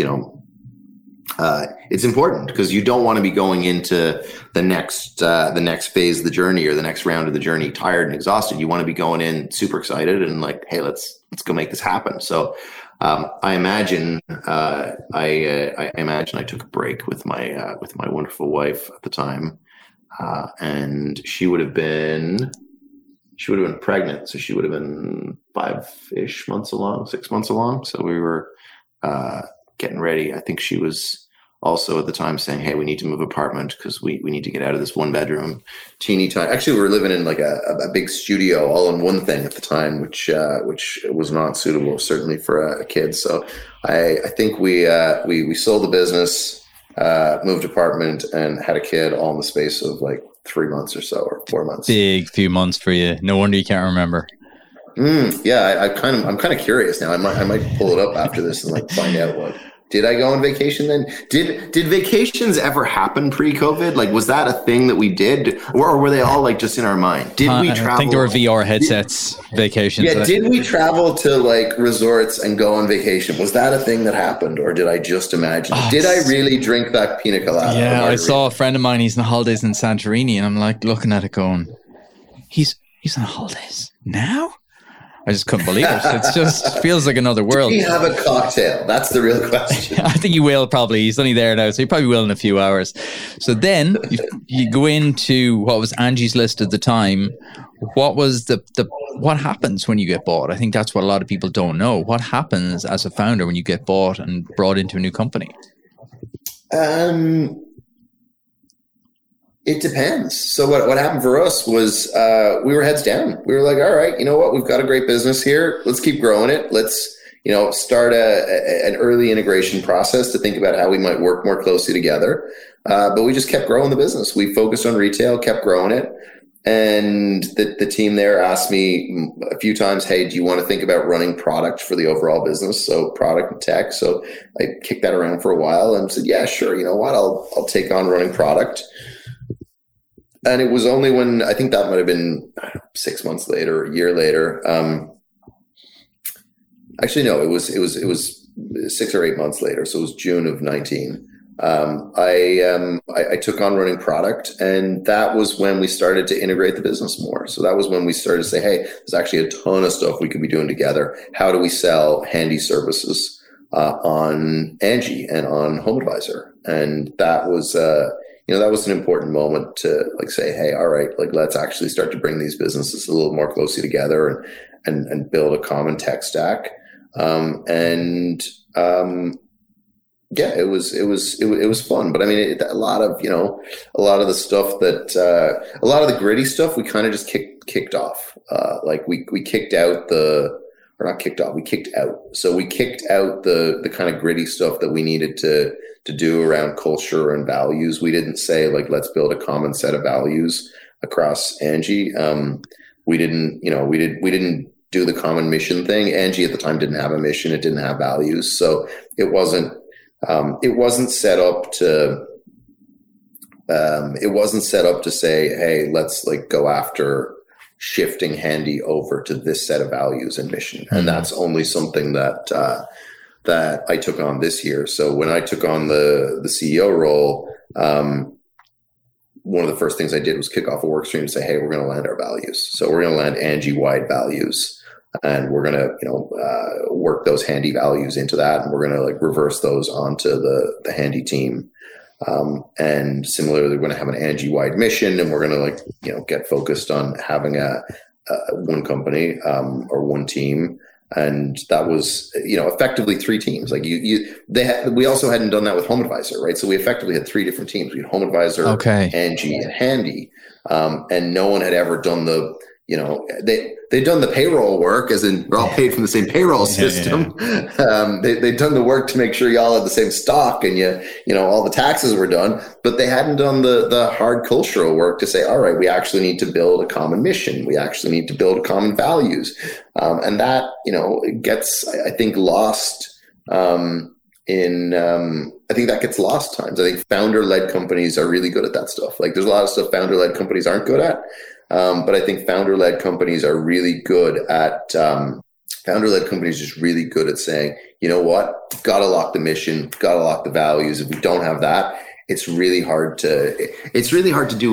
it's important because you don't want to be going into the next phase of the journey or the next round of the journey tired and exhausted. You want to be going in super excited and like, hey, let's go make this happen. So I imagine I imagine I took a break with my wonderful wife at the time, and she would have been pregnant, so she would have been 6 months along. So we were getting ready. I think she was also at the time saying, "Hey, we need to move apartment because we need to get out of this 1-bedroom, teeny tiny." Actually, we were living in like a big studio, all in one thing at the time, which was not suitable certainly for a kid. So I think we sold the business, moved apartment, and had a kid all in the space of like 3 months or so, or 4 months. Big few months for you. No wonder you can't remember. Yeah, I'm kind of curious now. I might pull it up after this and like find out what. Did I go on vacation then? Did vacations ever happen pre-COVID? Like, was that a thing that we did, or were they all like just in our mind? Did we travel? I think there were VR headsets vacations. Yeah, did we travel to like resorts and go on vacation? Was that a thing that happened, or did I just imagine? Did I really drink that pina colada? Yeah, I saw a friend of mine. He's on holidays in Santorini, and I'm like looking at it, going, "He's on holidays now." I just couldn't believe it. It just feels like another world. Did he have a cocktail? That's the real question. I think he will probably. He's only there now, so he probably will in a few hours. So then you go into what was Angie's List at the time. What was what happens when you get bought? I think that's what a lot of people don't know. What happens as a founder when you get bought and brought into a new company? It depends. So what happened for us was we were heads down. We were like, all right, you know what? We've got a great business here. Let's keep growing it. Let's, start an early integration process to think about how we might work more closely together. But we just kept growing the business. We focused on retail, kept growing it. And the team there asked me a few times, hey, do you want to think about running product for the overall business? So product and tech. So I kicked that around for a while and said, yeah, sure. You know what? I'll take on running product. And it was only when, I think that might have been 6 months later, a year later. Actually, no, it was 6 or 8 months later. So it was June of 19. I took on running product, and that was when we started to integrate the business more. So that was when we started to say, hey, there's actually a ton of stuff we could be doing together. How do we sell handy services on Angie and on HomeAdvisor? And that was that was an important moment to like say, hey, all right, like let's actually start to bring these businesses a little more closely together and build a common tech stack. Yeah, it was fun. But I mean, a lot of the stuff a lot of the gritty stuff we kind of just kicked off. Like we kicked out we kicked out. So we kicked out the kind of gritty stuff that we needed to do around culture and values. We didn't say like, let's build a common set of values across Angie. We didn't do the common mission thing. Angie at the time didn't have a mission. It didn't have values. So it wasn't set up to say, hey, let's like go after shifting Handy over to this set of values and mission. And that's only something that I took on this year. So when I took on the CEO role, one of the first things I did was kick off a work stream to say, hey, we're going to land our values. So we're going to land Angie-wide values, and we're going to, work those Handy values into that. And we're going to like reverse those onto the Handy team. And similarly, we're going to have an Angie-wide mission, and we're going to get focused on having a one company, or one team. And that was, effectively 3 teams. Like we also hadn't done that with HomeAdvisor, right? So we effectively had 3 different teams. We had HomeAdvisor, Angie, and Handy. And no one had ever done they'd done the payroll work, as in we're all paid from the same payroll system. Yeah. They'd done the work to make sure y'all had the same stock and all the taxes were done, but they hadn't done the hard cultural work to say, all right, we actually need to build a common mission. We actually need to build common values. And that, gets, I think, lost I think that gets lost times. I think founder-led companies are really good at that stuff. Like there's a lot of stuff founder-led companies aren't good at. But I think founder-led companies are really good at just really good at saying, you know what, got to lock the mission, got to lock the values. If we don't have that, it's really hard to do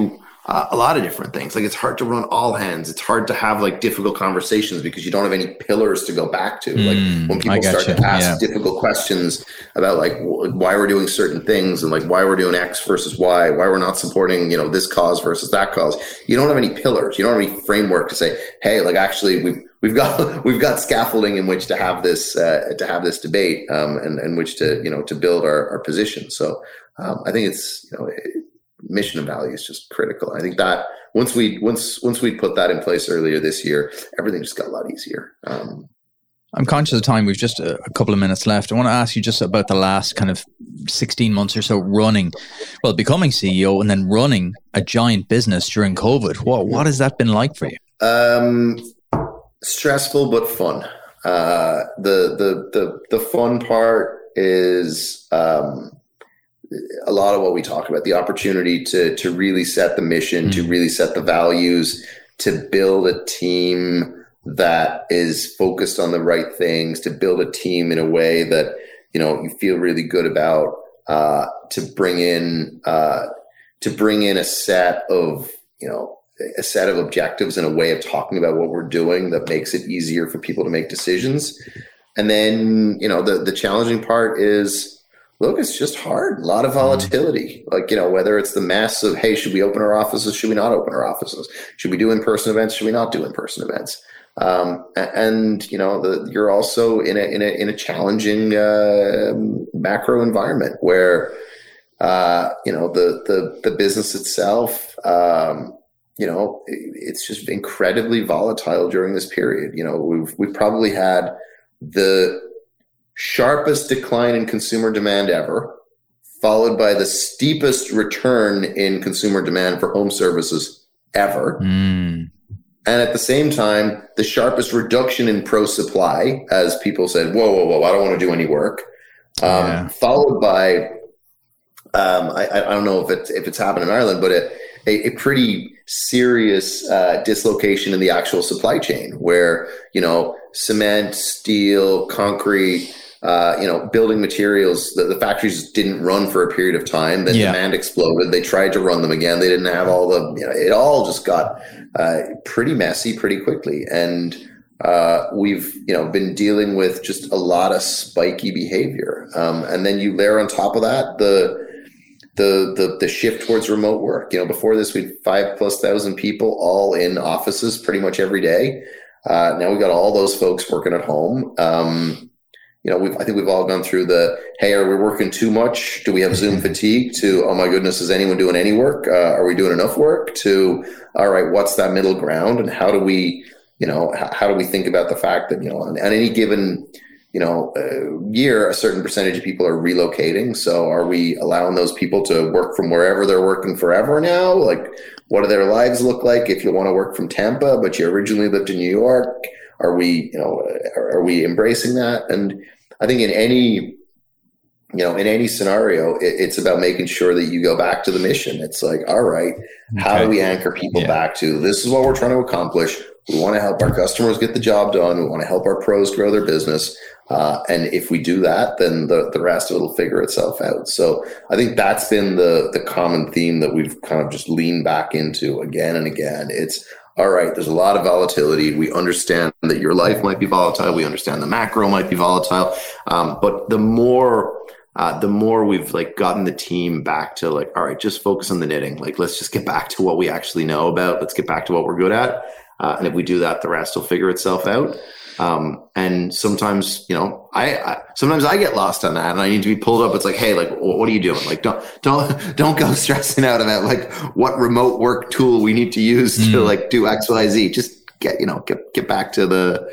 a lot of different things. Like it's hard to run all hands. It's hard to have like difficult conversations because you don't have any pillars to go back to. Like when people start to ask difficult questions about like why we're doing certain things and like why we're doing X versus Y, why we're not supporting, this cause versus that cause. You don't have any pillars. You don't have any framework to say, hey, like actually we've got scaffolding in which to have this debate and which to build our position. So I think it's mission and value is just critical. I think that once we put that in place earlier this year, everything just got a lot easier. I'm conscious of time. We've just a couple of minutes left. I want to ask you just about the last kind of 16 months or so becoming CEO and then running a giant business during COVID. What has that been like for you? Stressful but fun. The fun part is a lot of what we talk about, the opportunity to really set the mission, to really set the values, to build a team that is focused on the right things, to build a team in a way that, you feel really good about, to bring in a set of objectives and a way of talking about what we're doing that makes it easier for people to make decisions. And then, the challenging part is, look, it's just hard. A lot of volatility. Like, whether it's the mess of, hey, should we open our offices? Should we not open our offices? Should we do in-person events? Should we not do in-person events? You're also in a challenging macro environment where, the business itself, it's just incredibly volatile during this period. We've probably had the sharpest decline in consumer demand ever, followed by the steepest return in consumer demand for home services ever. And at the same time, the sharpest reduction in pro supply as people said, whoa, I don't want to do any work. Followed by, I don't know if it's happened in Ireland, but a pretty serious dislocation in the actual supply chain where, cement, steel, concrete, building materials, the factories didn't run for a period of time. Then demand exploded. They tried to run them again. They didn't have all it all just got pretty messy pretty quickly. And we've, been dealing with just a lot of spiky behavior. And then you layer on top of that, the shift towards remote work. Before this, we had 5,000+ people all in offices pretty much every day. Now we've got all those folks working at home. I think we've all gone through hey, are we working too much? Do we have Zoom fatigue? To, oh my goodness, is anyone doing any work? Are we doing enough work? To, all right, what's that middle ground? And how do we think about the fact that, on any given, year, a certain percentage of people are relocating. So are we allowing those people to work from wherever they're working forever now? Like, what do their lives look like if you want to work from Tampa, but you originally lived in New York? Are we embracing that? And I think in any scenario, it's about making sure that you go back to the mission. It's like, all right, how do we anchor people back to, this is what we're trying to accomplish. We want to help our customers get the job done. We want to help our pros grow their business. And if we do that, then the rest of it will figure itself out. So I think that's been the common theme that we've kind of just leaned back into again and again. It's, all right, there's a lot of volatility. We understand that your life might be volatile. We understand the macro might be volatile. But the more we've like gotten the team back to like, all right, just focus on the knitting. Like, let's just get back to what we actually know about. Let's get back to what we're good at. And if we do that, the rest will figure itself out. And sometimes, sometimes I get lost on that and I need to be pulled up. It's like, hey, like, what are you doing? Like, don't go stressing out about like what remote work tool we need to use to like do X, Y, Z. Just get back to the,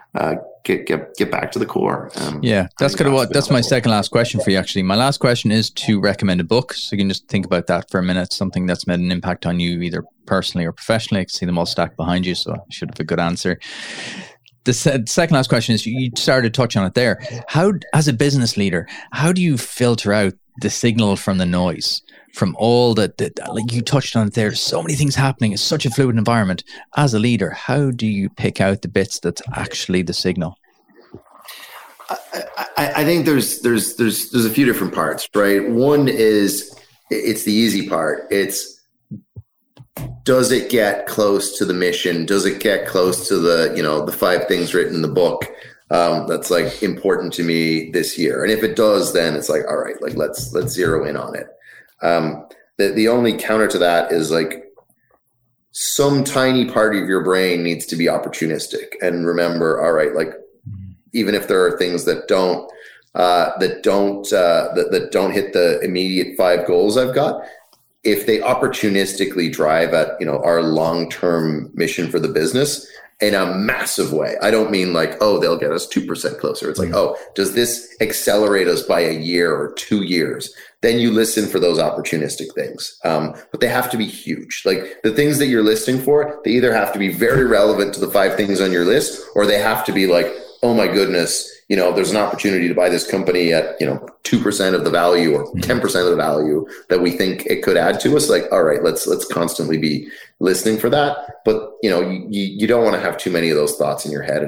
get back to the core. That's kind of that's my second last question for you. Actually, my last question is to recommend a book. So you can just think about that for a minute. Something that's made an impact on you, either personally or professionally. I can see them all stacked behind you, so I should have a good answer. The second last question is, you started to touch on it there. How, as a business leader, how do you filter out the signal from the noise, from all that like you touched on it there? So many things happening. It's such a fluid environment. As a leader, how do you pick out the bits that's actually the signal? I think there's a few different parts, right? One is, it's the easy part. It's does it get close to the mission? Does it get close to the 5 things written in the book that's like important to me this year? And if it does, then it's like, all right, like let's zero in on it. The only counter to that is like some tiny part of your brain needs to be opportunistic and remember, all right, like even if there are things that don't hit the immediate 5 goals I've got, if they opportunistically drive at, our long-term mission for the business in a massive way. I don't mean like, oh, they'll get us 2% closer. It's like, oh, does this accelerate us by a year or 2 years? Then you listen for those opportunistic things. But they have to be huge. Like the things that you're listening for, they either have to be very relevant to the 5 things on your list, or they have to be like, oh my goodness, there's an opportunity to buy this company at, 2% of the value or 10% of the value that we think it could add to us. Like, all right, let's constantly be listening for that. But, you don't want to have too many of those thoughts in your head at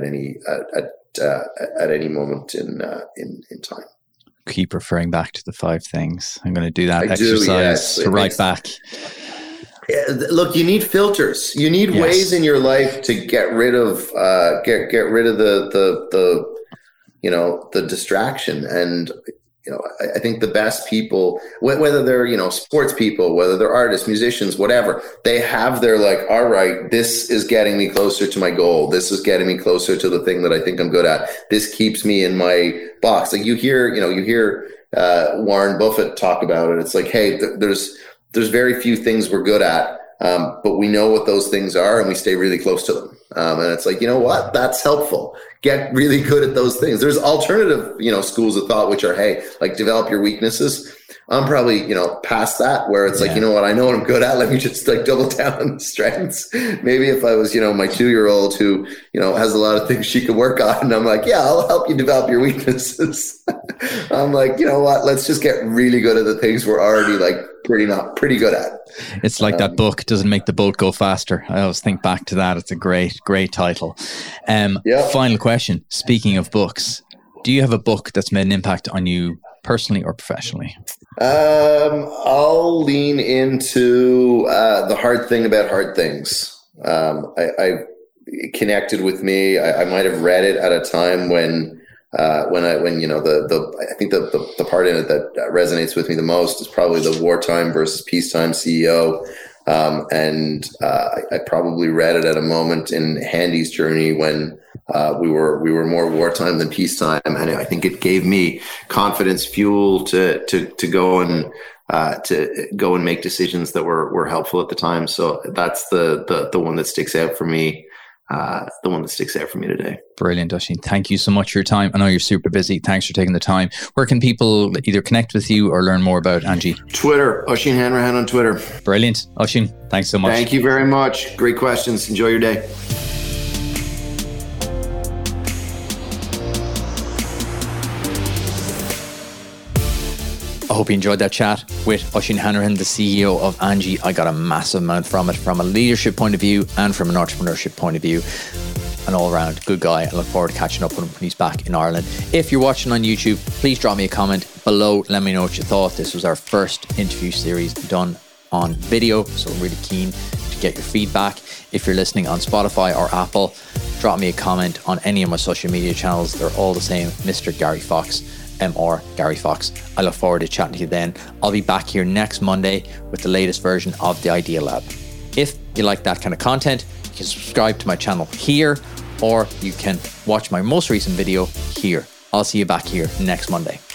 any moment in time. Keep referring back to the 5 things. I'm going to do that exercise to write back. Yeah, look, you need filters. You need ways in your life to get rid of the distraction. And I think the best people, whether they're sports people, whether they're artists, musicians, whatever, they have their like, all right, this is getting me closer to my goal. This is getting me closer to the thing that I think I'm good at. This keeps me in my box. Like you hear Warren Buffett talk about it. It's like, hey, there's very few things we're good at, but we know what those things are and we stay really close to them. And it's like, you know what? That's helpful. Get really good at those things. There's alternative, schools of thought, which are, hey, like develop your weaknesses. I'm probably, past that where it's like, you know what? I know what I'm good at. Let me just like double down on the strengths. Maybe if I was, my 2-year-old who, has a lot of things she could work on, and I'm like, yeah, I'll help you develop your weaknesses. I'm like, you know what? Let's just get really good at the things we're already like pretty good at. It's like that book, Doesn't Make the Boat Go Faster. I always think back to that. It's a great title. Final question. Speaking of books, do you have a book that's made an impact on you personally or professionally? I'll lean into The Hard Thing About Hard Things. I connected with me. I might have read it at a time when I think the part in it that resonates with me the most is probably the wartime versus peacetime CEO. And I probably read it at a moment in Handy's journey when we were more wartime than peacetime, and I think it gave me confidence, fuel to go and make decisions that were helpful at the time. So that's the one that sticks out for me. The one that sticks out for me today. Brilliant, Oisín. Thank you so much for your time. I know you're super busy. Thanks for taking the time. Where can people either connect with you or learn more about Angie? Twitter, Oisín Hanrahan on Twitter. Brilliant. Oisín, thanks so much. Thank you very much. Great questions. Enjoy your day. I hope you enjoyed that chat with Oisín Hanrahan, the CEO of Angie. I got a massive amount from it, from a leadership point of view and from an entrepreneurship point of view. An all-round good guy. I look forward to catching up with him when he's back in Ireland. If you're watching on YouTube, please drop me a comment below. Let me know what you thought. This was our first interview series done on video, so I'm really keen to get your feedback. If you're listening on Spotify or Apple, drop me a comment on any of my social media channels. They're all the same, Mr. Gary Fox. MR Gary Fox. I look forward to chatting to you then. I'll be back here next Monday with the latest version of the Idea Lab. If you like that kind of content, you can subscribe to my channel here, or you can watch my most recent video here. I'll see you back here next Monday.